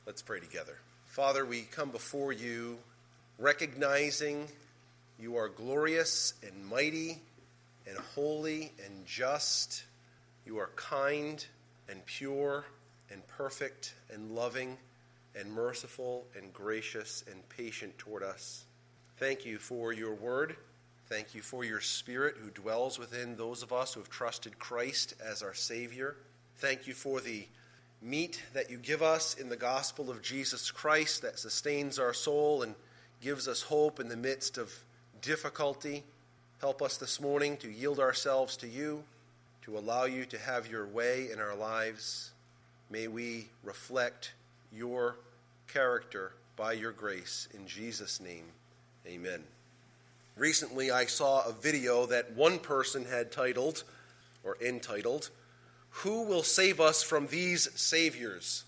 Let's pray together. Father, we come before you recognizing you are glorious and mighty and holy and just. You are kind and pure and perfect and loving and merciful and gracious and patient toward us. Thank you for your word. Thank you for your Spirit who dwells within those of us who have trusted Christ as our Savior. Thank you for the meat that you give us in the gospel of Jesus Christ that sustains our soul and gives us hope in the midst of difficulty. Help us this morning to yield ourselves to you, to allow you to have your way in our lives. May we reflect your character by your grace. In Jesus' name, amen. Recently, I saw a video that one person had titled, or entitled, "Who Will Save Us from These Saviors?"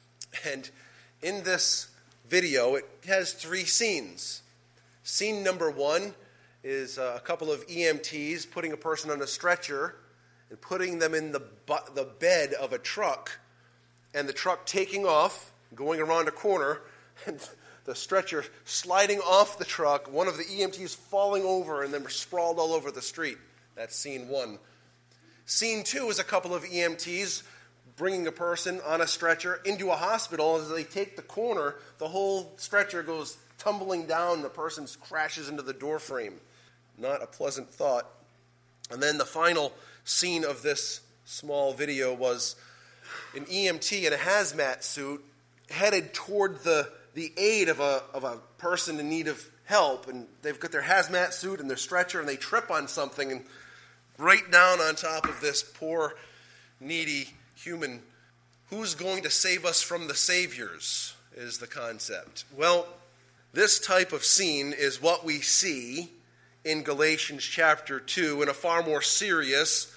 And in this video, it has three scenes. Scene number one is a couple of EMTs putting a person on a stretcher and putting them in the bed of a truck, and the truck taking off, going around a corner, and the stretcher sliding off the truck, one of the EMTs falling over, and then sprawled all over the street. That's scene one. Scene two is a couple of EMTs bringing a person on a stretcher into a hospital. As they take the corner, the whole stretcher goes tumbling down. The person crashes into the door frame. Not a pleasant thought. And then the final scene of this small video was an EMT in a hazmat suit headed toward the aid of a person in need of help. And they've got their hazmat suit and their stretcher, and they trip on something and right down on top of this poor, needy human. Who's going to save us from the saviors is the concept. Well, this type of scene is what we see in Galatians chapter 2 in a far more serious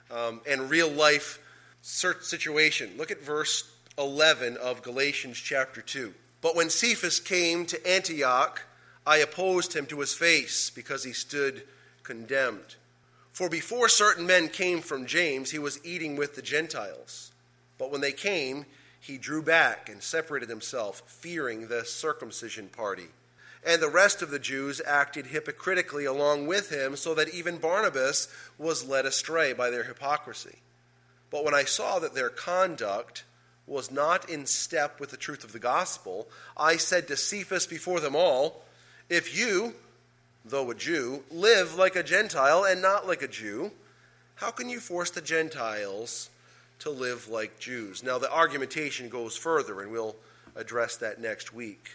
and real-life situation. Look at verse 11 of Galatians chapter 2. "But when Cephas came to Antioch, I opposed him to his face because he stood condemned. For before certain men came from James, he was eating with the Gentiles. But when they came, he drew back and separated himself, fearing the circumcision party. And the rest of the Jews acted hypocritically along with him, so that even Barnabas was led astray by their hypocrisy. But when I saw that their conduct was not in step with the truth of the gospel, I said to Cephas before them all, 'If you, though a Jew, live like a Gentile and not like a Jew, how can you force the Gentiles to live like Jews?'" Now the argumentation goes further, and we'll address that next week.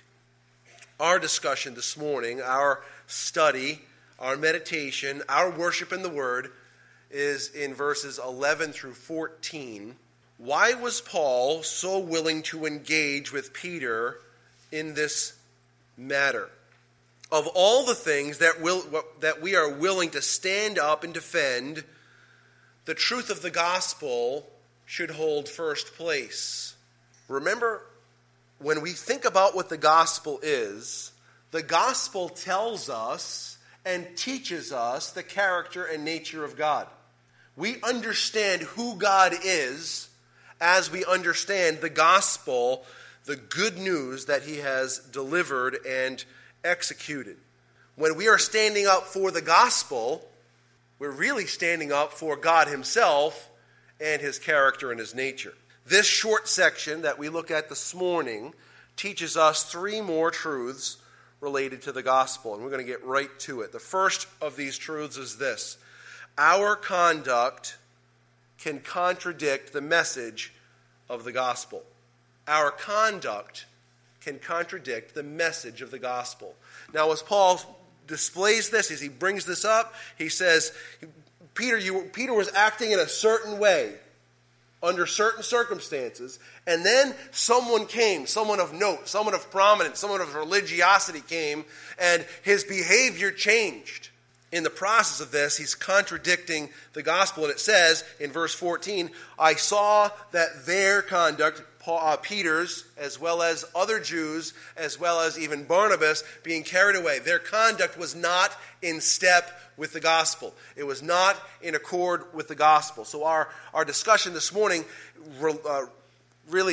Our discussion this morning, our study, our meditation, our worship in the Word is in verses 11 through 14. Why was Paul so willing to engage with Peter in this matter? Of all the things that we are willing to stand up and defend, the truth of the gospel should hold first place. Remember, when we think about what the gospel tells us and teaches us the character and nature of God. We understand who God is as we understand the gospel, the good news that he has delivered and executed. When we are standing up for the gospel, we're really standing up for God himself and his character and his nature. This short section that we look at this morning teaches us three more truths related to the gospel, and we're going to get right to it. The first of these truths is this: our conduct can contradict the message of the gospel. Our conduct can contradict the message of the gospel. Now, as Paul displays this, as he brings this up, he says, Peter was acting in a certain way, under certain circumstances, and then someone came, someone of note, someone of prominence, someone of religiosity came, and his behavior changed. In the process of this, he's contradicting the gospel, and it says in verse 14, "I saw that their conduct," Peter's, as well as other Jews, as well as even Barnabas, being carried away, their conduct was not in step with the gospel. It was not in accord with the gospel. So our discussion this morning really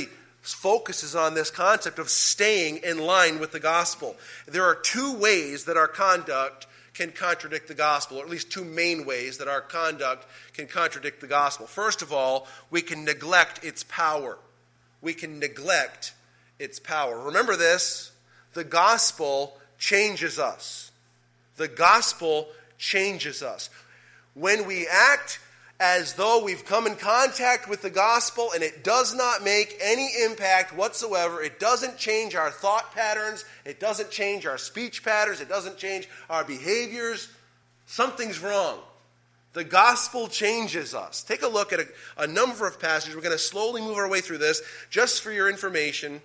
focuses on this concept of staying in line with the gospel. There are two ways that our conduct can contradict the gospel, or at least two main ways that our conduct can contradict the gospel. First of all, we can neglect its power. We can neglect its power. Remember this, the gospel changes us. The gospel changes us. When we act as though we've come in contact with the gospel and it does not make any impact whatsoever, it doesn't change our thought patterns, it doesn't change our speech patterns, it doesn't change our behaviors, something's wrong. The gospel changes us. Take a look at a number of passages. We're going to slowly move our way through this. Just for your information,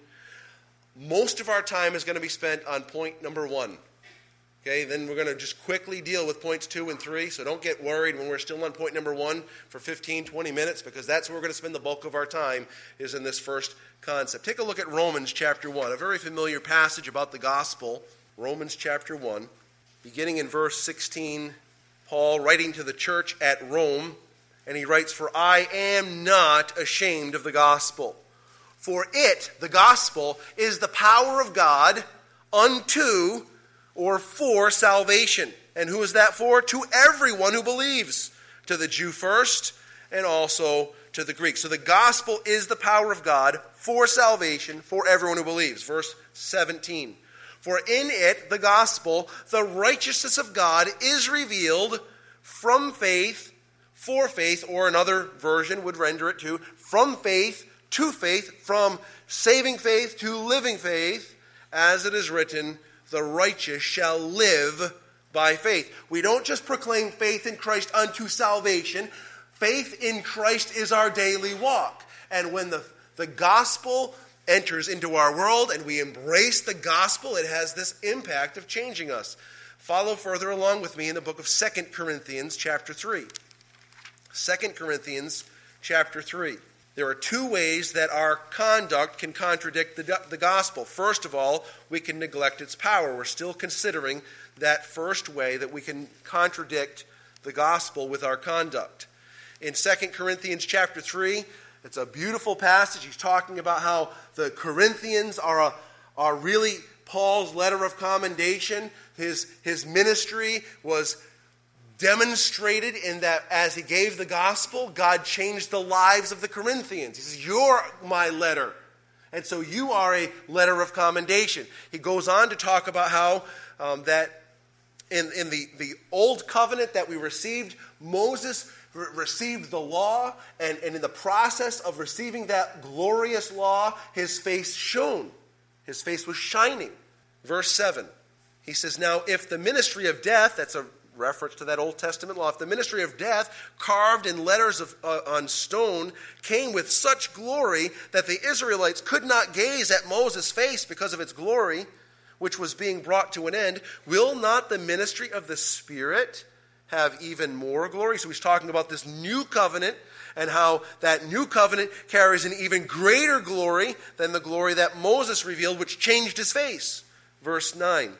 most of our time is going to be spent on point number 1. Okay, then we're going to just quickly deal with points 2 and 3, so don't get worried when we're still on point number 1 for 15, 20 minutes, because that's where we're going to spend the bulk of our time, is in this first concept. Take a look at Romans chapter 1, a very familiar passage about the gospel. Romans chapter 1, beginning in verse 16, Paul writing to the church at Rome, and he writes, "For I am not ashamed of the gospel. For it," the gospel, "is the power of God unto," or for, "salvation." And who is that for? To everyone who believes. To the Jew first, and also to the Greek. So the gospel is the power of God for salvation for everyone who believes. Verse 17. "For in it," the gospel, "the righteousness of God is revealed from faith, for faith," or another version would render it to, "from faith to faith, from saving faith to living faith, as it is written, the righteous shall live by faith." We don't just proclaim faith in Christ unto salvation. Faith in Christ is our daily walk. And when the gospel enters into our world and we embrace the gospel, it has this impact of changing us. Follow further along with me in the book of 2 Corinthians chapter 3. 2 Corinthians chapter 3. There are two ways that our conduct can contradict the gospel. First of all, we can neglect its power. We're still considering that first way that we can contradict the gospel with our conduct. In 2 Corinthians chapter 3, it's a beautiful passage. He's talking about how the Corinthians are really Paul's letter of commendation. His ministry was demonstrated in that as he gave the gospel, God changed the lives of the Corinthians. He says, "You're my letter. And so you are a letter of commendation." He goes on to talk about how that in the old covenant that we received, Moses received the law, and in the process of receiving that glorious law, his face shone. His face was shining. Verse 7, he says, "Now if the ministry of death," that's a reference to that Old Testament law, "if the ministry of death, carved in letters on stone, came with such glory that the Israelites could not gaze at Moses' face because of its glory, which was being brought to an end, will not the ministry of the Spirit have even more glory?" So he's talking about this new covenant and how that new covenant carries an even greater glory than the glory that Moses revealed, which changed his face. Verse 9.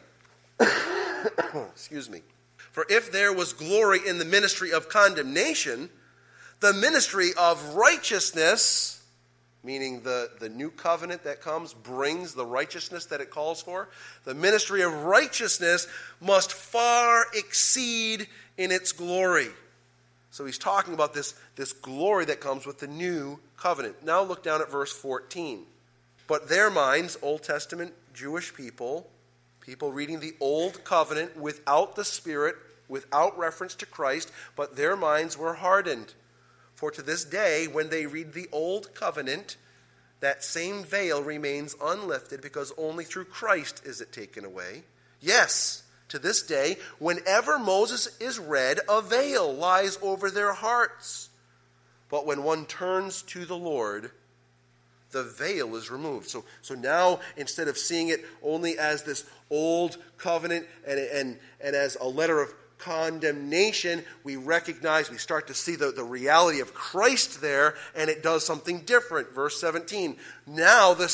Excuse me. "For if there was glory in the ministry of condemnation, the ministry of righteousness," meaning the new covenant that comes brings the righteousness that it calls for, "the ministry of righteousness must far exceed in its glory." So he's talking about this glory that comes with the new covenant. Now look down at verse 14. "But their minds," Old Testament Jewish people reading the Old Covenant without the Spirit, without reference to Christ, but their minds were hardened. For to this day, when they read the Old Covenant, that same veil remains unlifted, because only through Christ is it taken away. Yes, to this day, whenever Moses is read, a veil lies over their hearts. But when one turns to the Lord, the veil is removed." So now, instead of seeing it only as this old covenant and as a letter of condemnation, we start to see the reality of Christ there, and it does something different. Verse 17. "Now the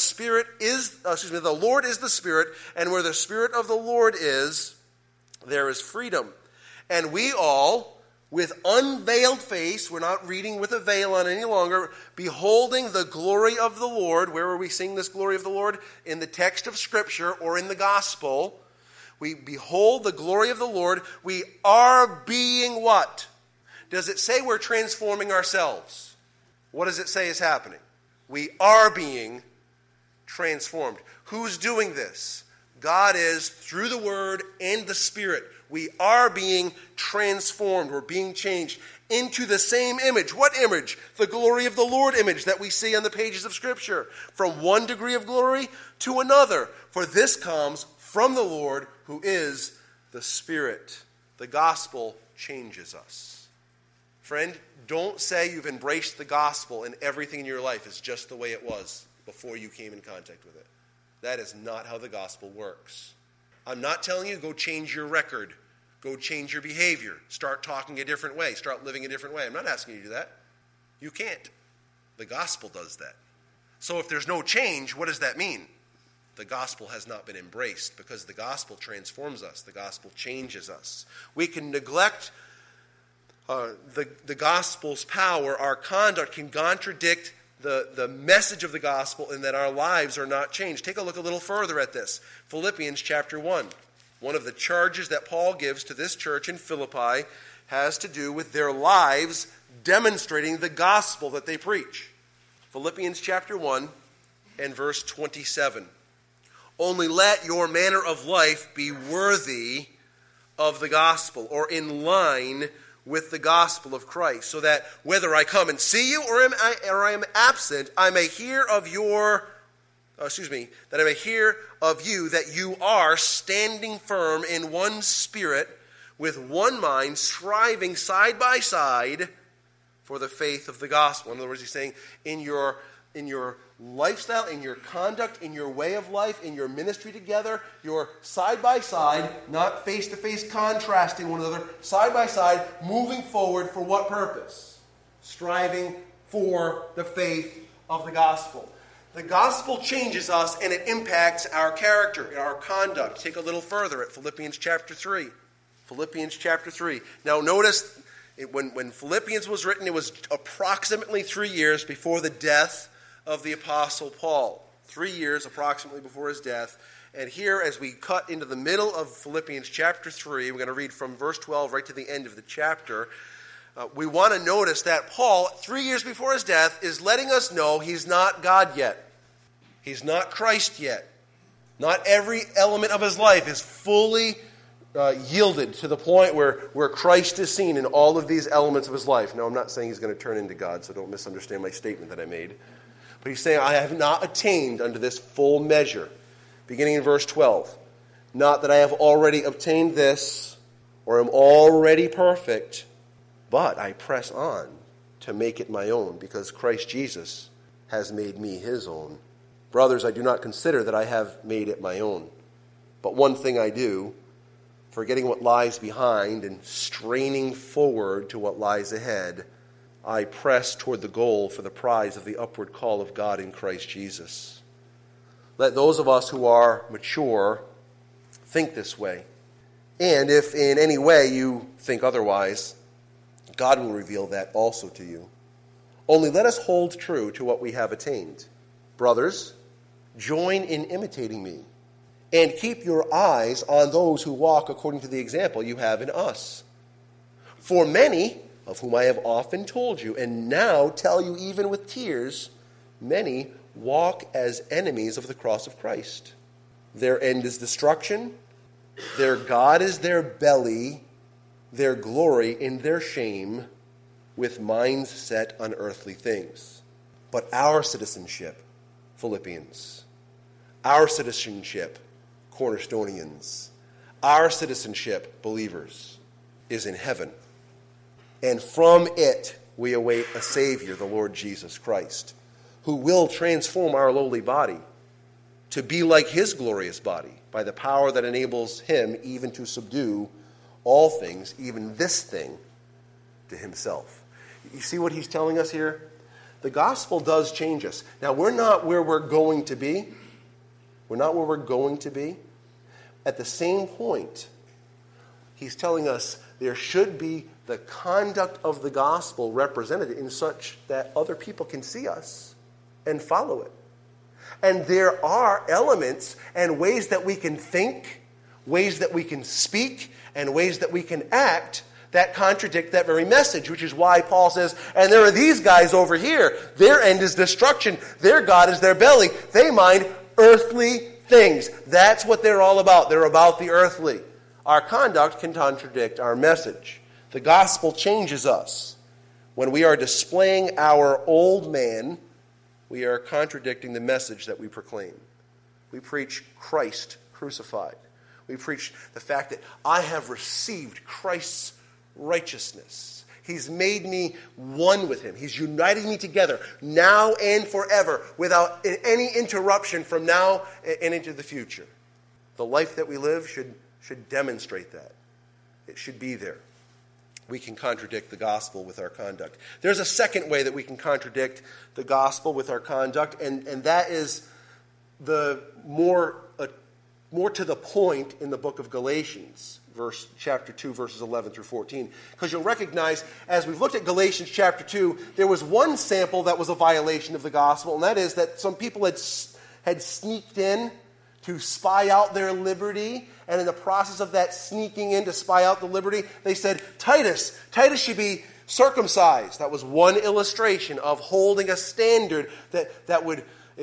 Lord is the Spirit, and where the Spirit of the Lord is, there is freedom. And we all," with unveiled face, we're not reading with a veil on any longer, beholding the glory of the Lord. Where are we seeing this glory of the Lord? In the text of Scripture or in the gospel. We behold the glory of the Lord. We are being what? Does it say we're transforming ourselves? What does it say is happening? We are being transformed. Who's doing this? God is, through the Word and the Spirit. We are being transformed. We're being changed into the same image. What image? The glory of the Lord image that we see on the pages of Scripture. From one degree of glory to another. For this comes from the Lord, who is the Spirit. The gospel changes us. Friend, don't say you've embraced the gospel and everything in your life is just the way it was before you came in contact with it. That is not how the gospel works. I'm not telling you go change your record. Go change your behavior. Start talking a different way. Start living a different way. I'm not asking you to do that. You can't. The gospel does that. So if there's no change, what does that mean? The gospel has not been embraced, because the gospel transforms us. The gospel changes us. We can neglect the gospel's power. Our conduct can contradict the message of the gospel, in that our lives are not changed. Take a look a little further at this. Philippians chapter 1. One of the charges that Paul gives to this church in Philippi has to do with their lives demonstrating the gospel that they preach. Philippians chapter 1 and verse 27. Only let your manner of life be worthy of the gospel, or in line with the gospel of Christ, so that whether I come and see you or I am absent, I may hear of you that you are standing firm in one spirit, with one mind, striving side by side for the faith of the gospel. In other words, he's saying in your lifestyle, in your conduct, in your way of life, in your ministry together, you're side by side, not face to face contrasting one another, side by side, moving forward for what purpose? Striving for the faith of the gospel. The gospel changes us, and it impacts our character, our conduct. Take a little further at Philippians chapter 3. Philippians chapter 3. Now notice, when Philippians was written, it was approximately 3 years before the death of the Apostle Paul. 3 years approximately before his death. And here, as we cut into the middle of Philippians chapter 3, we're going to read from verse 12 right to the end of the chapter. We want to notice that Paul, 3 years before his death, is letting us know he's not God yet. He's not Christ yet. Not every element of his life is fully yielded to the point where Christ is seen in all of these elements of his life. Now, I'm not saying he's going to turn into God, so don't misunderstand my statement that I made. But he's saying, I have not attained unto this full measure. Beginning in verse 12. Not that I have already obtained this, or am already perfect, but I press on to make it my own, because Christ Jesus has made me his own. Brothers, I do not consider that I have made it my own. But one thing I do, forgetting what lies behind and straining forward to what lies ahead, I press toward the goal for the prize of the upward call of God in Christ Jesus. Let those of us who are mature think this way. And if in any way you think otherwise, God will reveal that also to you. Only let us hold true to what we have attained. Brothers, join in imitating me, and keep your eyes on those who walk according to the example you have in us. For many, of whom I have often told you, and now tell you even with tears, many walk as enemies of the cross of Christ. Their end is destruction, their God is their belly, their glory in their shame, with minds set on earthly things. But our citizenship, Philippians, our citizenship, Cornerstonians, our citizenship, believers, is in heaven. And from it we await a Savior, the Lord Jesus Christ, who will transform our lowly body to be like his glorious body by the power that enables him even to subdue all things, even this thing, to himself. You see what he's telling us here? The gospel does change us. Now, we're not where we're going to be. We're not where we're going to be. At the same point, He's telling us there should be the conduct of the gospel represented in such that other people can see us and follow it. And there are elements and ways that we can think, ways that we can speak, and ways that we can act that contradict that very message, which is why Paul says, and there are these guys over here. Their end is destruction. Their God is their belly. They mind earthly things. That's what they're all about. They're about the earthly. Our conduct can contradict our message. The gospel changes us. When we are displaying our old man, we are contradicting the message that we proclaim. We preach Christ crucified. We preach the fact that I have received Christ's righteousness. He's made me one with him. He's united me together now and forever without any interruption from now and into the future. The life that we live should demonstrate that. It should be there. We can contradict the gospel with our conduct. There's a second way that we can contradict the gospel with our conduct, and that is the more to the point in the book of Galatians, chapter 2, verses 11 through 14. Because you'll recognize, as we've looked at Galatians chapter 2, there was one sample that was a violation of the gospel, and that is that some people had sneaked in to spy out their liberty, and in the process of that sneaking in to spy out the liberty, they said, Titus should be circumcised. That was one illustration of holding a standard that would,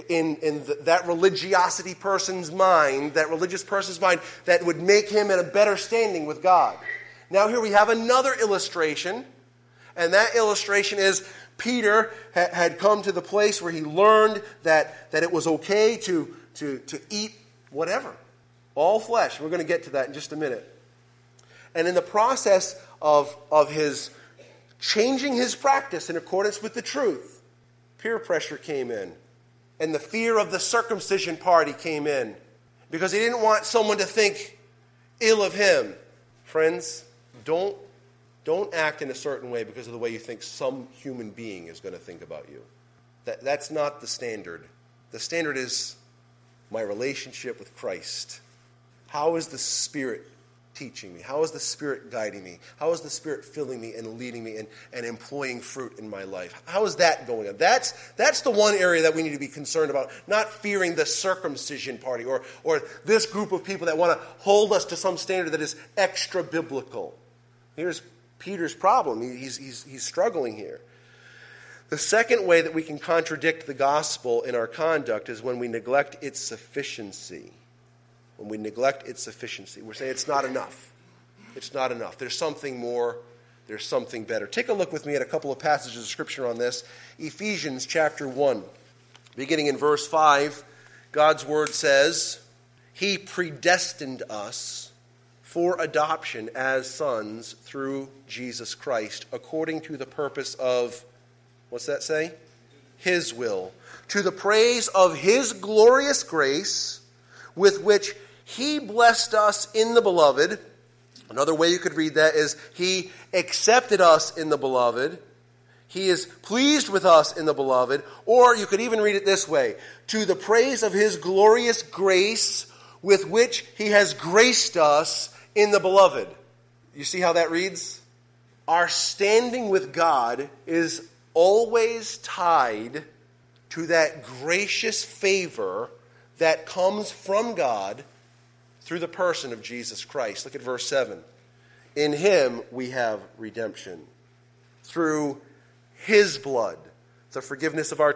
that religiosity person's mind, that religious person's mind, that would make him in a better standing with God. Now here we have another illustration, and that illustration is Peter had come to the place where he learned that it was okay to eat whatever, all flesh. We're going to get to that in just a minute. And in the process of his changing his practice in accordance with the truth, peer pressure came in. And the fear of the circumcision party came in. Because he didn't want someone to think ill of him. Friends, don't act in a certain way because of the way you think some human being is going to think about you. That's not the standard. The standard is my relationship with Christ. How is the Spirit teaching me? How is the Spirit guiding me? How is the Spirit filling me and leading me and employing fruit in my life? How is that going on? That's the one area that we need to be concerned about, not fearing the circumcision party or this group of people that want to hold us to some standard that is extra biblical. Here's Peter's problem. He's struggling here. The second way that we can contradict the gospel in our conduct is when we neglect its sufficiency. When we neglect its sufficiency. We're saying it's not enough. It's not enough. There's something more. There's something better. Take a look with me at a couple of passages of Scripture on this. Ephesians chapter 1. Beginning in verse 5, God's word says, He predestined us for adoption as sons through Jesus Christ, according to the purpose of, what's that say? His will. To the praise of His glorious grace, with which He blessed us in the beloved. Another way you could read that is He accepted us in the beloved. He is pleased with us in the beloved. Or you could even read it this way. To the praise of His glorious grace, with which He has graced us in the beloved. You see how that reads? Our standing with God is always tied to that gracious favor that comes from God through the person of Jesus Christ. Look at verse 7. In Him we have redemption, through His blood, the forgiveness of our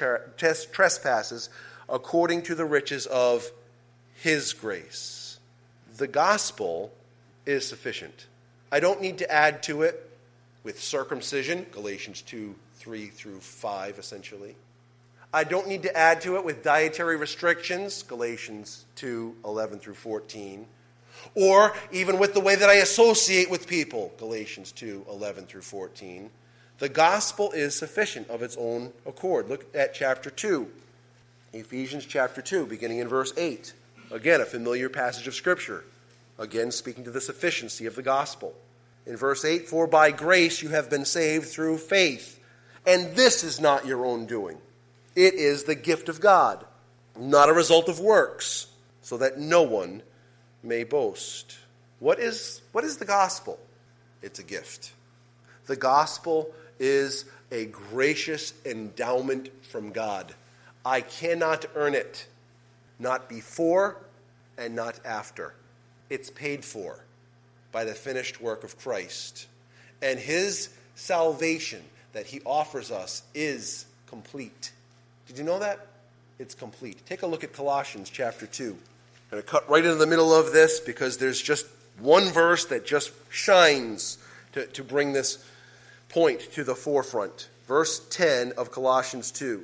trespasses, according to the riches of His grace. The gospel is sufficient. I don't need to add to it with circumcision, Galatians 2, 3 through 5 essentially. I don't need to add to it with dietary restrictions, Galatians 2, 11 through 14. Or even with the way that I associate with people, Galatians 2, 11 through 14. The gospel is sufficient of its own accord. Look at chapter 2, Ephesians chapter 2, beginning in verse 8. Again, a familiar passage of Scripture. Again, speaking to the sufficiency of the gospel. In verse 8, for by grace you have been saved through faith, and this is not your own doing. It is the gift of God, not a result of works, so that no one may boast. What is the gospel? It's a gift. The gospel is a gracious endowment from God. I cannot earn it, not before and not after. It's paid for by the finished work of Christ. And his salvation that he offers us is complete. Did you know that? It's complete. Take a look at Colossians chapter 2. I'm going to cut right into the middle of this because there's just one verse that just shines to bring this point to the forefront. Verse 10 of Colossians 2.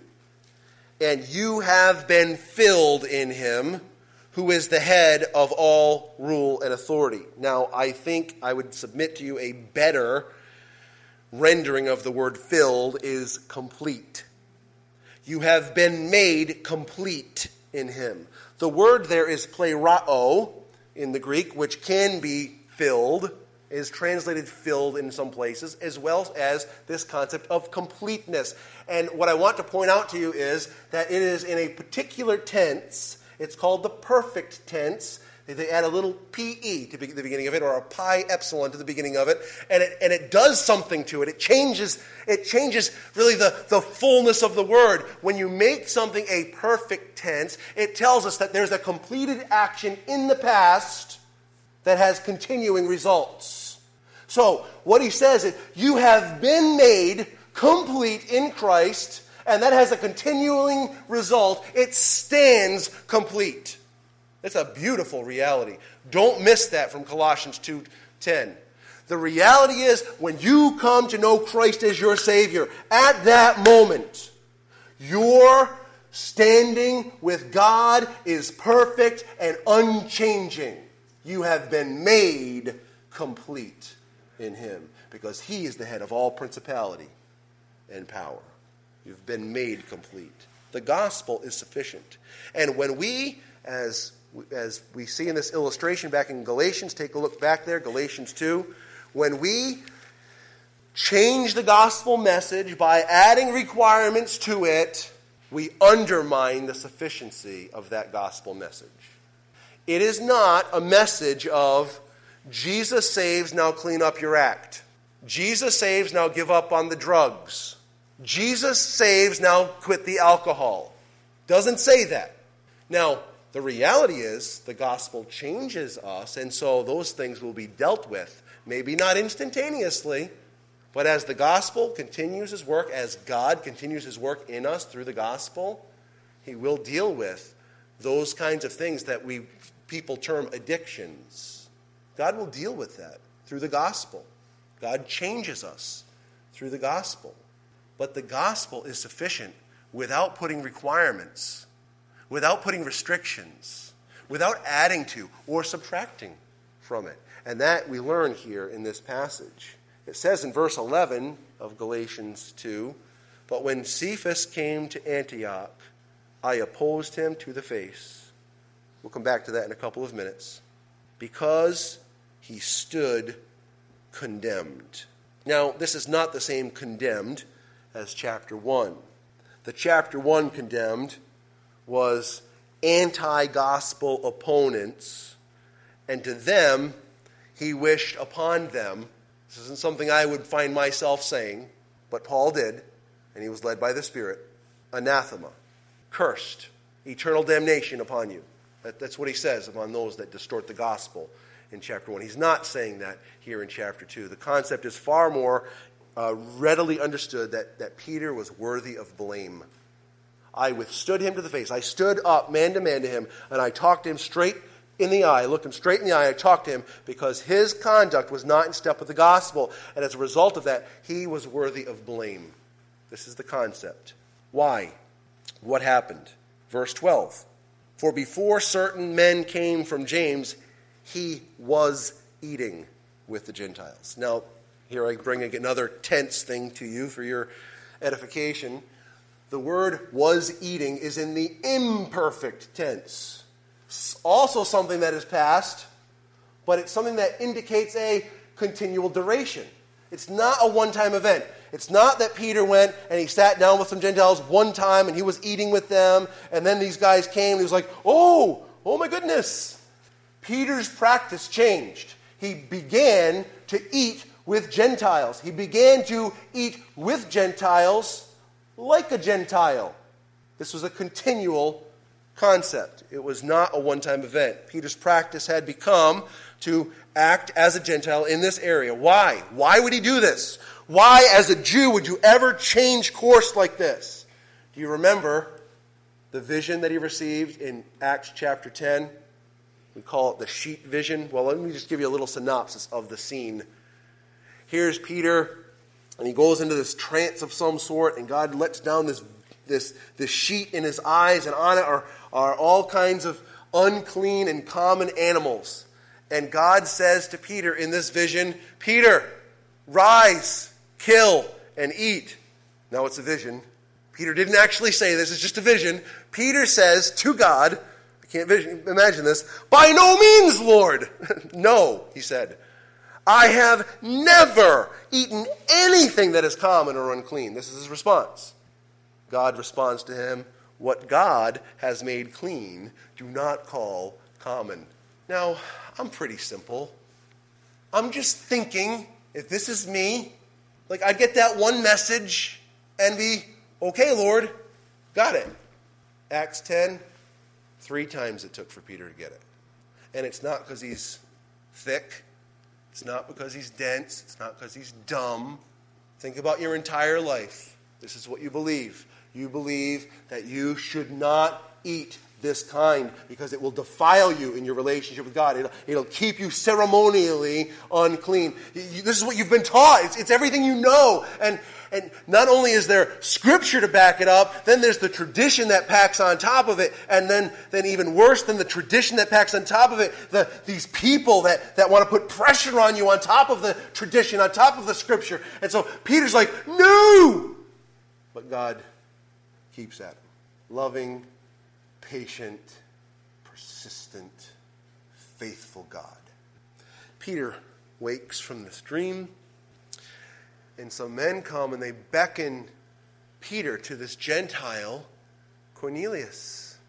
And you have been filled in him, who is the head of all rule and authority. Now, I think I would submit to you a better rendering of the word filled is complete. You have been made complete in him. The word there is plerao in the Greek, which can be filled, is translated filled in some places, as well as this concept of completeness. And what I want to point out to you is that it is in a particular tense. It's called the perfect tense. They add a little P-E to the beginning of it, or a pi epsilon to the beginning of it, and it does something to it. It changes really the fullness of the word. When you make something a perfect tense, it tells us that there's a completed action in the past that has continuing results. So, what he says is, you have been made complete in Christ, and that has a continuing result. It stands complete. It's a beautiful reality. Don't miss that from Colossians 2:10. The reality is, when you come to know Christ as your Savior, at that moment, your standing with God is perfect and unchanging. You have been made complete in him, because he is the head of all principality and power. You've been made complete. The gospel is sufficient. And when we, as we see in this illustration back in Galatians, take a look back there, Galatians 2, when we change the gospel message by adding requirements to it, we undermine the sufficiency of that gospel message. It is not a message of Jesus saves, now clean up your act. Jesus saves, now give up on the drugs. Jesus saves, now quit the alcohol. Doesn't say that. Now, the reality is the gospel changes us, and so those things will be dealt with. Maybe not instantaneously, but as the gospel continues his work, as God continues his work in us through the gospel, he will deal with those kinds of things that people term addictions. God will deal with that through the gospel. God changes us through the gospel. But the gospel is sufficient without putting requirements, without putting restrictions, without adding to or subtracting from it. And that we learn here in this passage. It says in verse 11 of Galatians 2, "But when Cephas came to Antioch, I opposed him to the face." We'll come back to that in a couple of minutes. "Because he stood condemned." Now, this is not the same condemned as chapter 1. The chapter 1 condemned was anti-gospel opponents, and to them, he wished upon them. This isn't something I would find myself saying, but Paul did, and he was led by the Spirit. Anathema, cursed, eternal damnation upon you. That's what he says upon those that distort the gospel in chapter 1. He's not saying that here in chapter 2. The concept is far more readily understood that Peter was worthy of blame. I withstood him to the face. I stood up man to him, and I talked to him straight in the eye. I looked him straight in the eye. I talked to him because his conduct was not in step with the gospel. And as a result of that, he was worthy of blame. This is the concept. Why? What happened? Verse 12. "For before certain men came from James, he was eating with the Gentiles." Now, here I bring another tense thing to you for your edification. The word "was eating" is in the imperfect tense. It's also something that is past, but it's something that indicates a continual duration. It's not a one-time event. It's not that Peter went and he sat down with some Gentiles one time and he was eating with them, and then these guys came and he was like, oh my goodness. Peter's practice changed. he began to eat with Gentiles. He began to eat with Gentiles like a Gentile. This was a continual concept. It was not a one-time event. Peter's practice had become to act as a Gentile in this area. Why? Why would he do this? Why, as a Jew, would you ever change course like this? Do you remember the vision that he received in Acts chapter 10? We call it the sheet vision. Well, let me just give you a little synopsis of the scene. Here's Peter, and he goes into this trance of some sort, and God lets down this sheet in his eyes, and on it are all kinds of unclean and common animals. And God says to Peter in this vision, Peter, rise, kill, and eat. Now it's a vision. Peter didn't actually say this, it's just a vision. Peter says to God, I can't imagine this, by no means, Lord. No, he said. I have never eaten anything that is common or unclean. This is his response. God responds to him, what God has made clean, do not call common. Now, I'm pretty simple. I'm just thinking, if this is me, like I get that one message and be, okay, Lord, got it. Acts 10, 3 times it took for Peter to get it. And it's not because he's thick. It's not because he's dense. It's not because he's dumb. Think about your entire life. This is what you believe. You believe that you should not eat this kind because it will defile you in your relationship with God. It'll keep you ceremonially unclean. This is what you've been taught. It's everything you know. And not only is there scripture to back it up, then there's the tradition that packs on top of it. And then even worse than the tradition that packs on top of it, these people that want to put pressure on you on top of the tradition, on top of the scripture. And so Peter's like, no! But God keeps at him. Loving, patient, persistent, faithful God. Peter wakes from this dream, and some men come and they beckon Peter to this Gentile, Cornelius.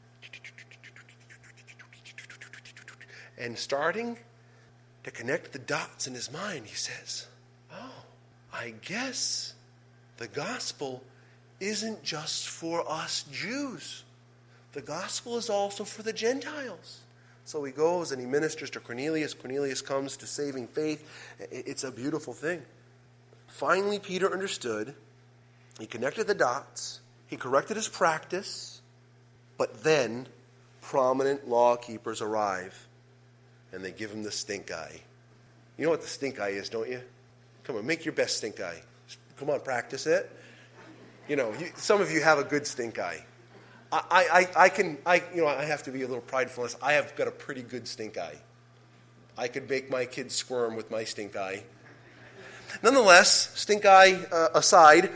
And starting to connect the dots in his mind, he says, oh, I guess the gospel isn't just for us Jews. The gospel is also for the Gentiles. So he goes and he ministers to Cornelius. Cornelius comes to saving faith. It's a beautiful thing. Finally, Peter understood. He connected the dots. He corrected his practice. But then, prominent law keepers arrive. And they give him the stink eye. You know what the stink eye is, don't you? Come on, make your best stink eye. Come on, practice it. You know, some of you have a good stink eye. I have to be a little prideful. I have got a pretty good stink eye. I could make my kids squirm with my stink eye. Nonetheless, stink eye aside,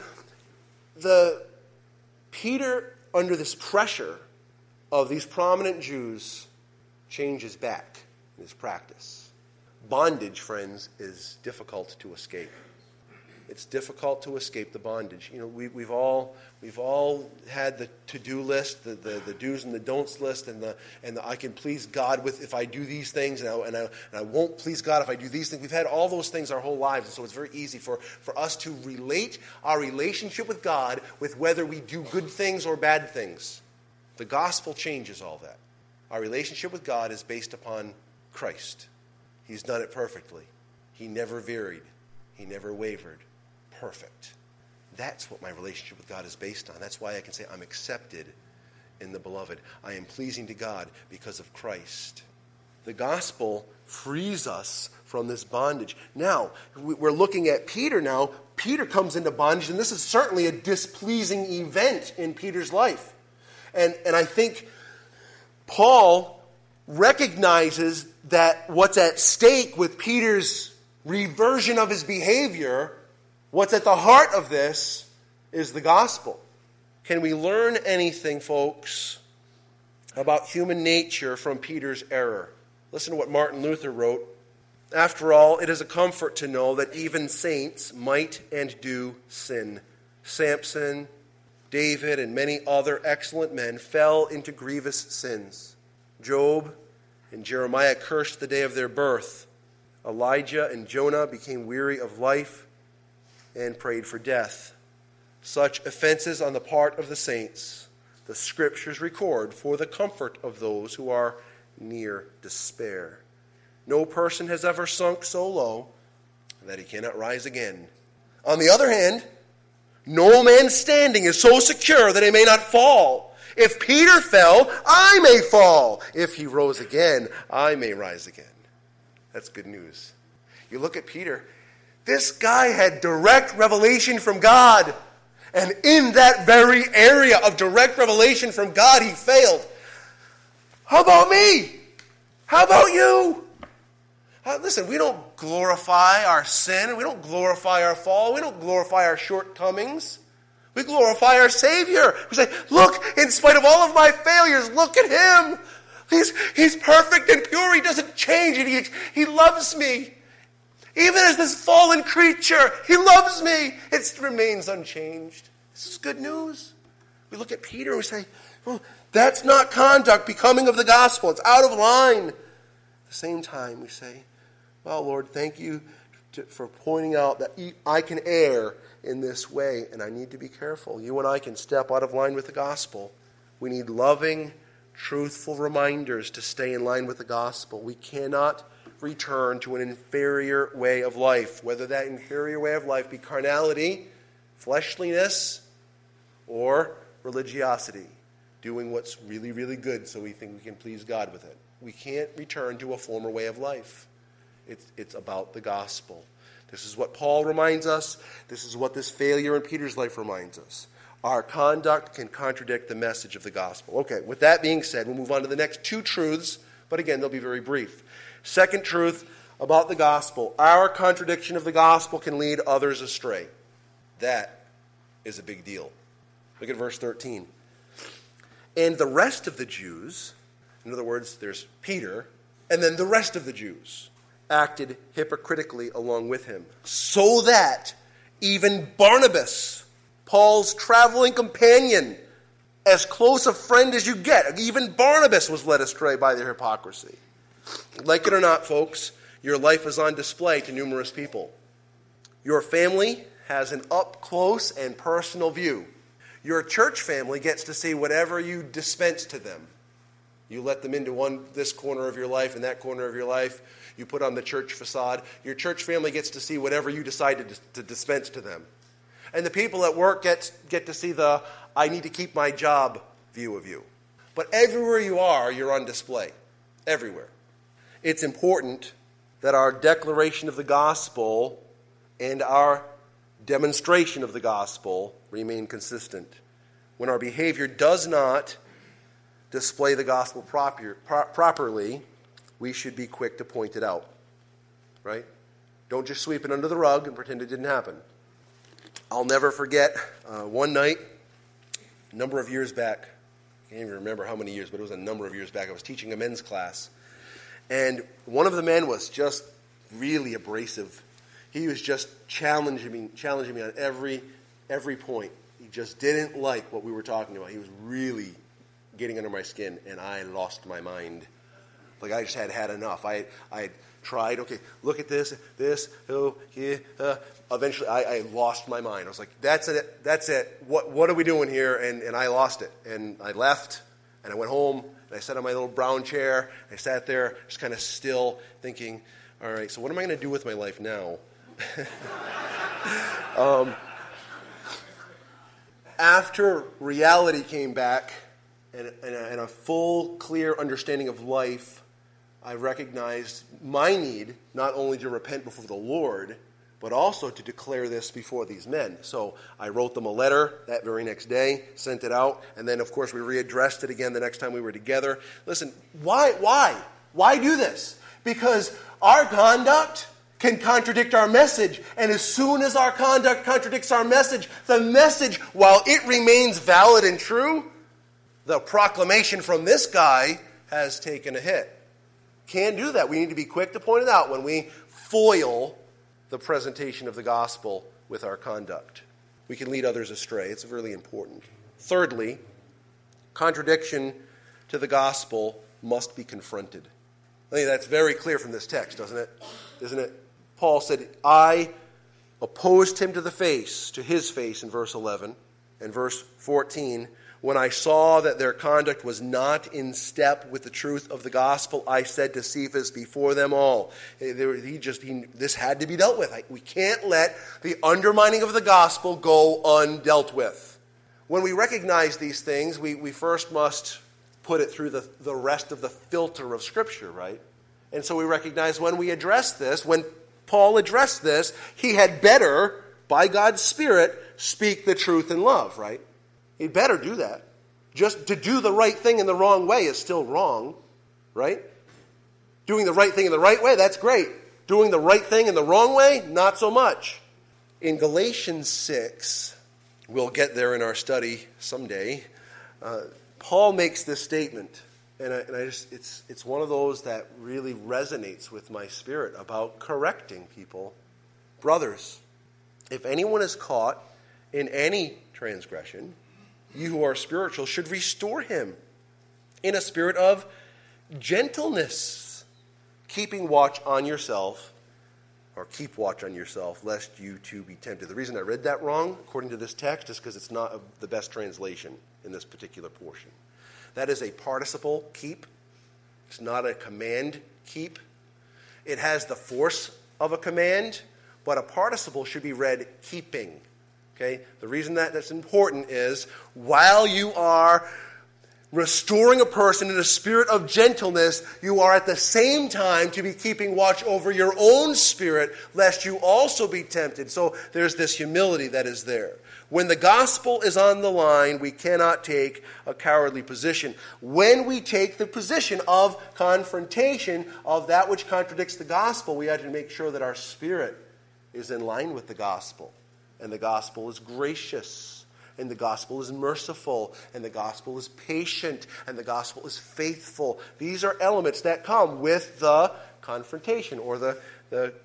Peter, under this pressure of these prominent Jews, changes back in his practice. Bondage, friends, is difficult to escape. It's difficult to escape the bondage. You know, we've all had the to-do list, the do's and the don'ts list, and the I can please God with if I do these things, and I won't please God if I do these things. We've had all those things our whole lives, and so it's very easy for us to relate our relationship with God with whether we do good things or bad things. The gospel changes all that. Our relationship with God is based upon Christ. He's done it perfectly. He never varied. He never wavered. Perfect. That's what my relationship with God is based on. That's why I can say I'm accepted in the beloved. I am pleasing to God because of Christ. The gospel frees us from this bondage. Now, we're looking at Peter now. Peter comes into bondage, and this is certainly a displeasing event in Peter's life. And I think Paul recognizes that what's at stake with Peter's reversion of his behavior, what's at the heart of this is the gospel. Can we learn anything, folks, about human nature from Peter's error? Listen to what Martin Luther wrote. After all, it is a comfort to know that even saints might and do sin. Samson, David, and many other excellent men fell into grievous sins. Job and Jeremiah cursed the day of their birth. Elijah and Jonah became weary of life and prayed for death. Such offenses on the part of the saints, the Scriptures record for the comfort of those who are near despair. No person has ever sunk so low that he cannot rise again. On the other hand, no man's standing is so secure that he may not fall. If Peter fell, I may fall. If he rose again, I may rise again. That's good news. You look at Peter, this guy had direct revelation from God. And in that very area of direct revelation from God, he failed. How about me? How about you? Listen, we don't glorify our sin. We don't glorify our fall. We don't glorify our shortcomings. We glorify our Savior. We say, look, in spite of all of my failures, look at him. He's perfect and pure. He doesn't change. And he loves me. Even as this fallen creature, he loves me. It remains unchanged. This is good news. We look at Peter and we say, well, that's not conduct becoming of the gospel. It's out of line. At the same time, we say, well, Lord, thank you for pointing out that I can err in this way, and I need to be careful. You and I can step out of line with the gospel. We need loving, truthful reminders to stay in line with the gospel. We cannot return to an inferior way of life, whether that inferior way of life be carnality, fleshliness, or religiosity, doing what's really, really good so we think we can please God with it. We can't return to a former way of life. It's about the gospel. This is what Paul reminds us. This is what this failure in Peter's life reminds us. Our conduct can contradict the message of the gospel. Okay, with that being said, we'll move on to the next two truths, but again, they'll be very brief. Second truth about the gospel. Our contradiction of the gospel can lead others astray. That is a big deal. Look at verse 13. And the rest of the Jews, in other words, there's Peter, and then the rest of the Jews, acted hypocritically along with him, so that even Barnabas, Paul's traveling companion, as close a friend as you get, even Barnabas was led astray by their hypocrisy. Like it or not, folks, your life is on display to numerous people. Your family has an up-close and personal view. Your church family gets to see whatever you dispense to them. You let them into this corner of your life and that corner of your life. You put on the church facade. Your church family gets to see whatever you decide to dispense to them. And the people at work get to see the I need to keep my job view of you. But everywhere you are, you're on display. Everywhere. It's important that our declaration of the gospel and our demonstration of the gospel remain consistent. When our behavior does not display the gospel properly, we should be quick to point it out. Right? Don't just sweep it under the rug and pretend it didn't happen. I'll never forget one night, a number of years back, I can't even remember how many years, but it was a number of years back, I was teaching a men's class. And one of the men was just really abrasive. He was just challenging me on every point. He just didn't like what we were talking about. He was really getting under my skin, and I lost my mind. Like I just had enough. I tried, okay, look at this, oh, yeah. Eventually, I lost my mind. I was like, that's it. What are we doing here? And I lost it. And I left, and I went home, and I sat on my little brown chair. I sat there, just kind of still, thinking, all right, so what am I going to do with my life now? After reality came back, and a full, clear understanding of life, I recognized my need not only to repent before the Lord, but also to declare this before these men. So I wrote them a letter that very next day, sent it out, and then, of course, we readdressed it again the next time we were together. Listen, why? Why do this? Because our conduct can contradict our message, and as soon as our conduct contradicts our message, the message, while it remains valid and true, the proclamation from this guy has taken a hit. Can't do that. We need to be quick to point it out when we foil the presentation of the gospel with our conduct. We can lead others astray. It's really important. Thirdly, contradiction to the gospel must be confronted. I think that's very clear from this text, doesn't it? Isn't it? Paul said, I opposed him to his face in verse 11. And verse 14, when I saw that their conduct was not in step with the truth of the gospel, I said to Cephas before them all. This had to be dealt with. We can't let the undermining of the gospel go undealt with. When we recognize these things, we first must put it through the rest of the filter of Scripture, right? And so we recognize when we address this, when Paul addressed this, he had better, by God's Spirit, speak the truth in love, right? He'd better do that. Just to do the right thing in the wrong way is still wrong, right? Doing the right thing in the right way, that's great. Doing the right thing in the wrong way, not so much. In Galatians 6, we'll get there in our study someday, Paul makes this statement, and it's one of those that really resonates with my spirit about correcting people. Brothers, if anyone is caught in any transgression, you who are spiritual should restore him in a spirit of gentleness, keeping watch on yourself, or keep watch on yourself, lest you too be tempted. The reason I read that wrong, according to this text, is because it's not the best translation in this particular portion. That is a participle, keep. It's not a command, keep. It has the force of a command, but a participle should be read keeping. Okay? The reason that's important is while you are restoring a person in a spirit of gentleness, you are at the same time to be keeping watch over your own spirit, lest you also be tempted. So there's this humility that is there. When the gospel is on the line, we cannot take a cowardly position. When we take the position of confrontation of that which contradicts the gospel, we have to make sure that our spirit is in line with the gospel. And the gospel is gracious. And the gospel is merciful. And the gospel is patient. And the gospel is faithful. These are elements that come with the confrontation or the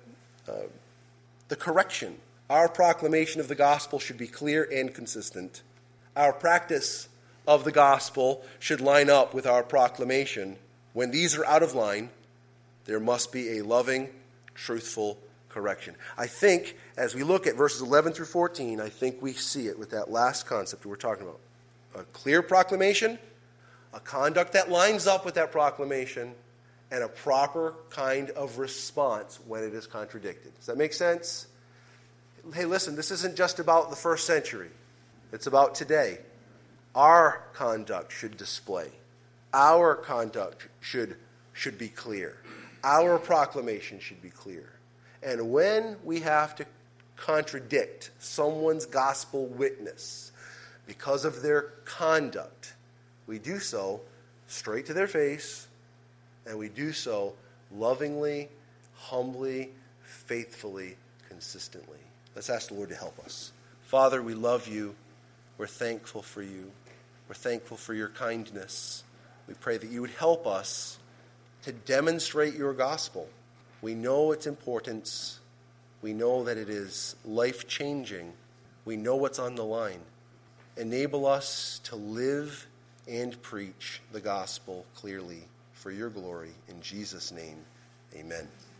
correction. Our proclamation of the gospel should be clear and consistent. Our practice of the gospel should line up with our proclamation. When these are out of line, there must be a loving, truthful correction. I think as we look at verses 11 through 14, I think we see it with that last concept we're talking about. A clear proclamation, a conduct that lines up with that proclamation, and a proper kind of response when it is contradicted. Does that make sense? Hey, listen, this isn't just about the first century. It's about today. Our conduct should display. Our conduct should be clear. Our proclamation should be clear. And when we have to contradict someone's gospel witness because of their conduct, we do so straight to their face, and we do so lovingly, humbly, faithfully, consistently. Let's ask the Lord to help us. Father, we love you. We're thankful for you. We're thankful for your kindness. We pray that you would help us to demonstrate your gospel. We know its importance. We know that it is life-changing. We know what's on the line. Enable us to live and preach the gospel clearly for your glory. In Jesus' name, amen.